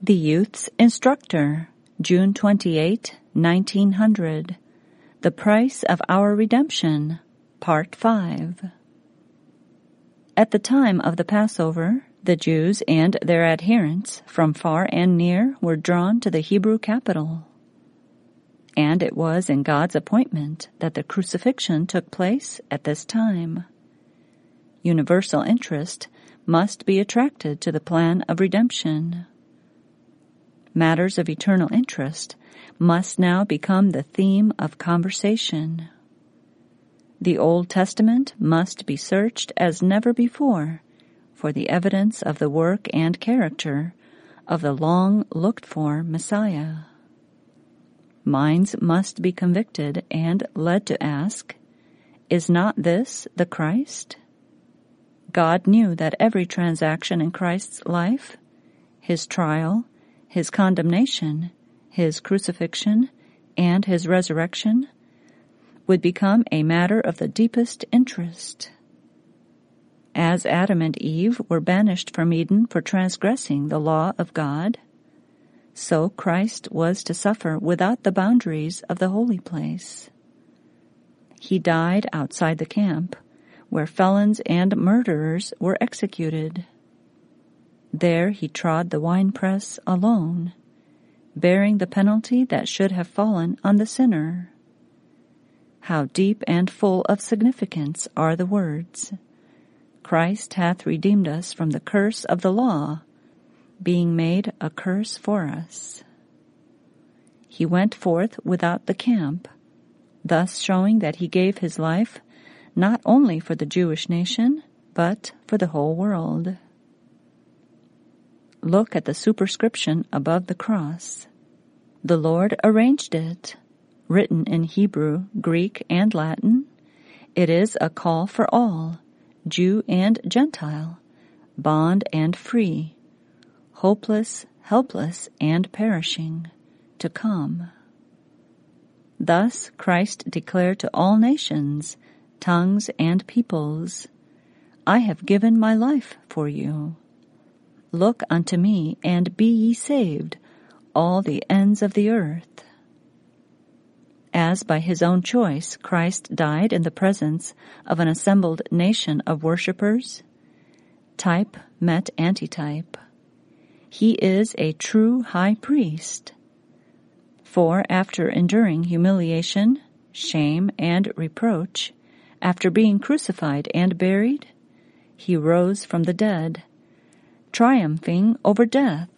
The Youth's Instructor, June 28, 1900. The Price of Our Redemption, Part 5. At the time of the Passover, the Jews and their adherents from far and near were drawn to the Hebrew capital. And it was in God's appointment that the crucifixion took place at this time. Universal interest must be attracted to the plan of redemption. Matters of eternal interest must now become the theme of conversation. The Old Testament must be searched as never before for the evidence of the work and character of the long-looked-for Messiah. Minds must be convicted and led to ask, is not this the Christ? God knew that every transaction in Christ's life, his trial, his condemnation, his crucifixion, and his resurrection, would become a matter of the deepest interest. As Adam and Eve were banished from Eden for transgressing the law of God, so Christ was to suffer without the boundaries of the holy place. He died outside the camp, where felons and murderers were executed. There he trod the winepress alone, bearing the penalty that should have fallen on the sinner. How deep and full of significance are the words, Christ hath redeemed us from the curse of the law, being made a curse for us. He went forth without the camp, thus showing that he gave his life not only for the Jewish nation, but for the whole world. Look at the superscription above the cross. The Lord arranged it. Written in Hebrew, Greek, and Latin, it is a call for all, Jew and Gentile, bond and free, hopeless, helpless, and perishing, to come. Thus Christ declared to all nations, tongues, and peoples, I have given my life for you. Look unto me, and be ye saved, all the ends of the earth. As by his own choice Christ died in the presence of an assembled nation of worshippers, type met antitype. He is a true high priest. For after enduring humiliation, shame, and reproach, after being crucified and buried, he rose from the dead, triumphing over death.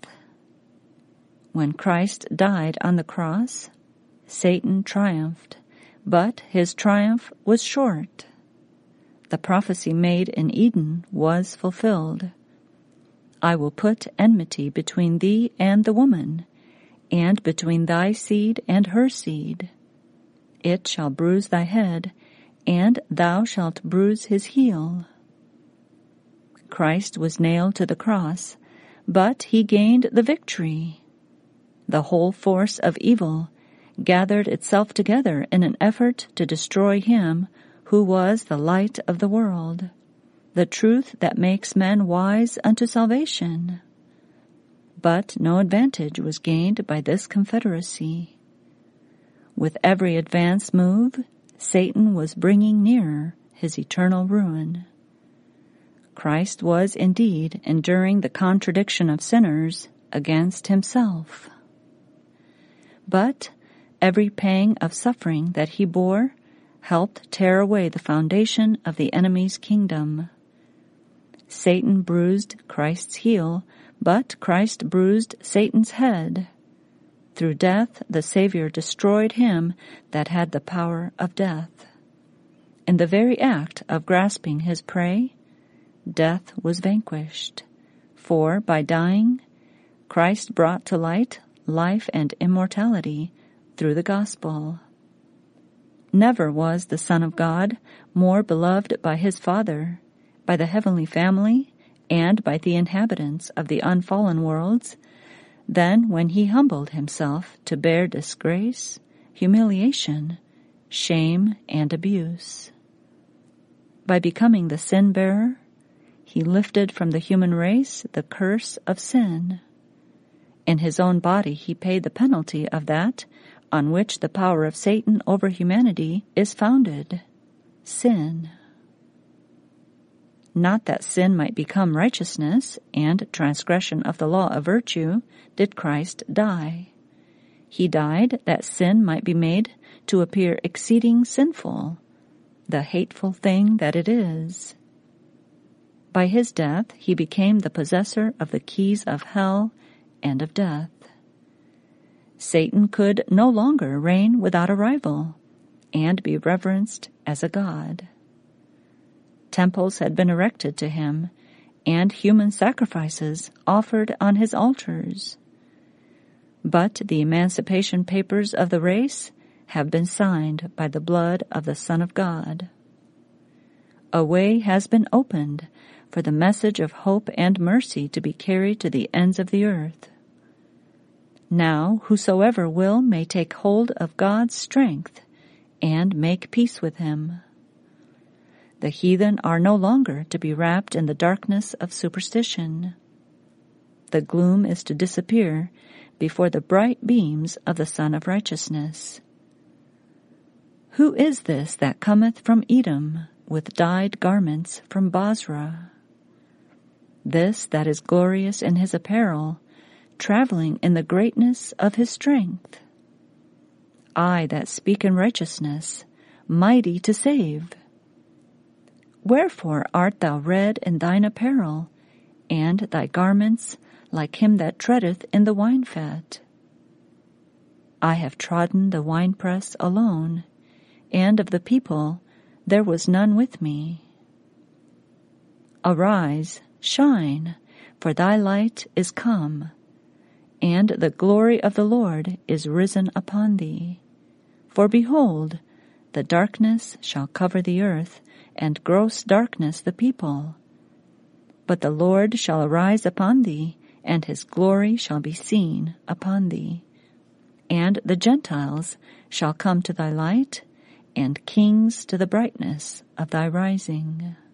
When Christ died on the cross, Satan triumphed, but his triumph was short. The prophecy made in Eden was fulfilled. I will put enmity between thee and the woman, and between thy seed and her seed. It shall bruise thy head, and thou shalt bruise his heel. Christ was nailed to the cross, but he gained the victory. The whole force of evil gathered itself together in an effort to destroy him who was the light of the world, the truth that makes men wise unto salvation. But no advantage was gained by this confederacy. With every advance move, Satan was bringing nearer his eternal ruin. Christ was indeed enduring the contradiction of sinners against himself. But every pang of suffering that he bore helped tear away the foundation of the enemy's kingdom. Satan bruised Christ's heel, but Christ bruised Satan's head. Through death, the Savior destroyed him that had the power of death. In the very act of grasping his prey, death was vanquished. For by dying, Christ brought to light life and immortality through the gospel. Never was the Son of God more beloved by his Father, by the heavenly family, and by the inhabitants of the unfallen worlds, than when he humbled himself to bear disgrace, humiliation, shame, and abuse. By becoming the sin-bearer, he lifted from the human race the curse of sin. In his own body he paid the penalty of that on which the power of Satan over humanity is founded, sin. Not that sin might become righteousness and transgression of the law of virtue did Christ die. He died that sin might be made to appear exceeding sinful, the hateful thing that it is. By his death he became the possessor of the keys of hell and of death. Satan could no longer reign without a rival and be reverenced as a god. Temples had been erected to him, and human sacrifices offered on his altars. But the emancipation papers of the race have been signed by the blood of the Son of God. A way has been opened for the message of hope and mercy to be carried to the ends of the earth. Now whosoever will may take hold of God's strength and make peace with him. The heathen are no longer to be wrapped in the darkness of superstition. The gloom is to disappear before the bright beams of the Sun of Righteousness. Who is this that cometh from Edom with dyed garments from Bozrah? This that is glorious in his apparel, traveling in the greatness of his strength. I that speak in righteousness, mighty to save. Wherefore art thou red in thine apparel, and thy garments like him that treadeth in the wine-fat? I have trodden the winepress alone, and of the people there was none with me. Arise, shine, for thy light is come, and the glory of the Lord is risen upon thee. For behold, the darkness shall cover the earth, and gross darkness the people. But the Lord shall arise upon thee, and his glory shall be seen upon thee. And the Gentiles shall come to thy light, and kings to the brightness of thy rising.